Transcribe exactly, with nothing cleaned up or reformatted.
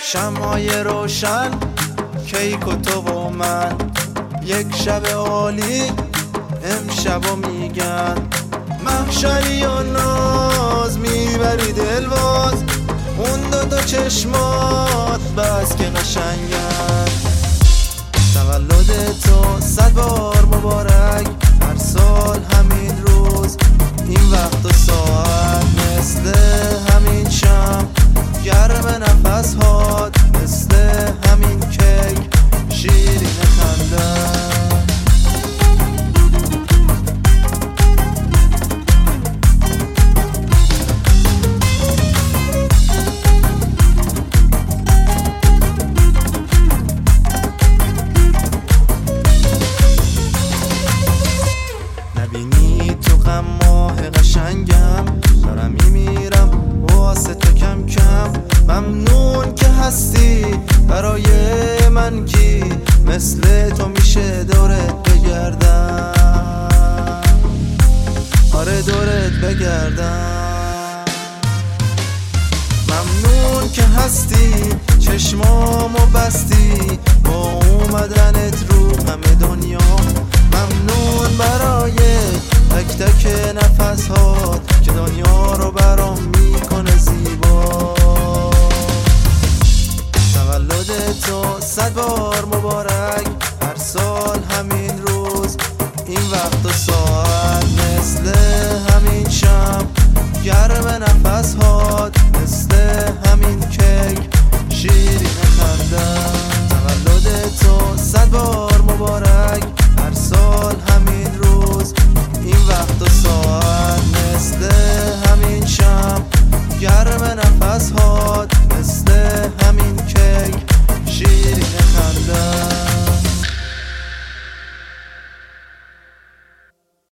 شمعای روشن، کیک و تو و من، یک شب عالی امشبو میگن. محشری و ناز میبری دلواز، اون دو تا چشمات بس که قشنگن. تولد تو صد بار مبارک، هر سال همین روز این وقت و ساعت، مثل همین شم گرم نفس هات، مثل همین کیک شیرین خنده. نبینی تو غم ماه قشنگم، دارم میمیرم واسه تو کم کم. ممنون که هستی برای من، کی مثل تو میشه دورت بگردم، آره دورت بگردم. ممنون که هستی چشمامو بستی با اومدنت رو همه دنیا. ممنون برای تک تک نفس هات که دنیا رو برام میکنه زیبا.